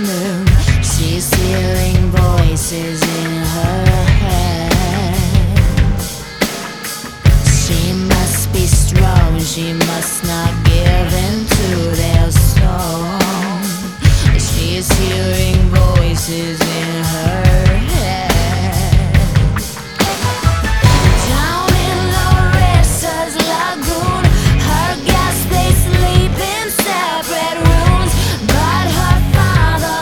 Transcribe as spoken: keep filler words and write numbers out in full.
moon. She's hearing voices in her head. She must be strong, she must not